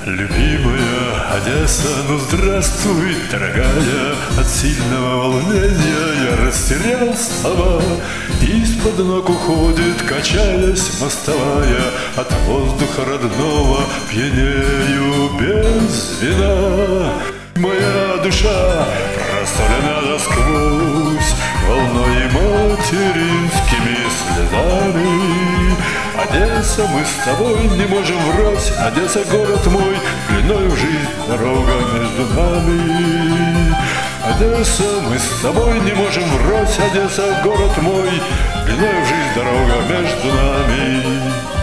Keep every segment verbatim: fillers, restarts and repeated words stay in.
Любимая Одесса, ну здравствуй, дорогая. От сильного волнения я растерял слова. Из-под ног уходит, качаясь, мостовая. От воздуха родного пьянею без вина. Моя душа просолена насквозь волной материнскими слезами. Одесса, мы с тобой не можем врать. Одесса, город мой, длиною в жизнь дорога между нами. Одесса, мы с тобой не можем врать. Одесса, город мой, длиною в жизнь дорога между нами.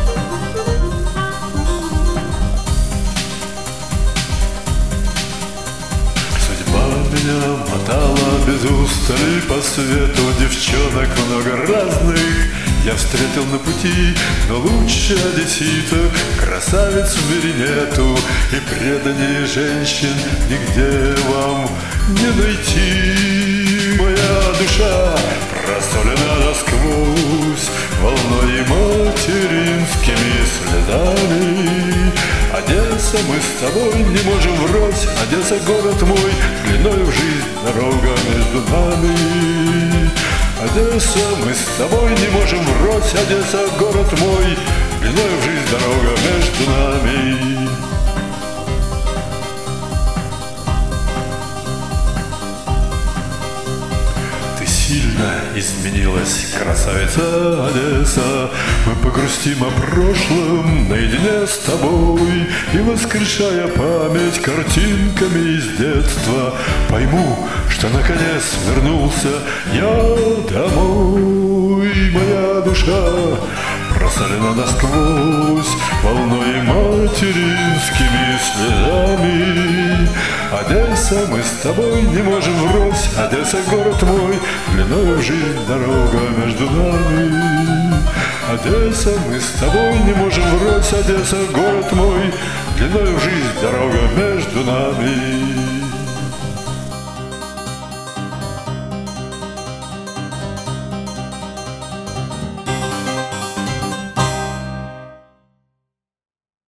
Меня мотала без устали по свету, девчонок много разных я встретил на пути, но лучше одесситок красавиц в мире нету, и преданнее женщин нигде вам не найти. Моя душа просолена насквозь волной материнскими слезами. Одесса, мы с тобой не можем врать. Одесса, город мой, длиною в жизнь дорога между нами. Одесса, мы с тобой не можем врать. Одесса, город мой, длиною в жизнь дорога между нами. Сильно изменилась красавица Одесса. Мы погрустим о прошлом наедине с тобой, и, воскрешая память картинками из детства, пойму, что наконец вернулся я домой. Моя душа просолена насквозь волной материнскими слезами. Одесса, мы с тобой не можем врать. Одесса, город мой, длиною в жизнь дорога между нами. Одесса, мы с тобой не можем врать. Одесса, город мой, длиною в жизнь дорога между нами.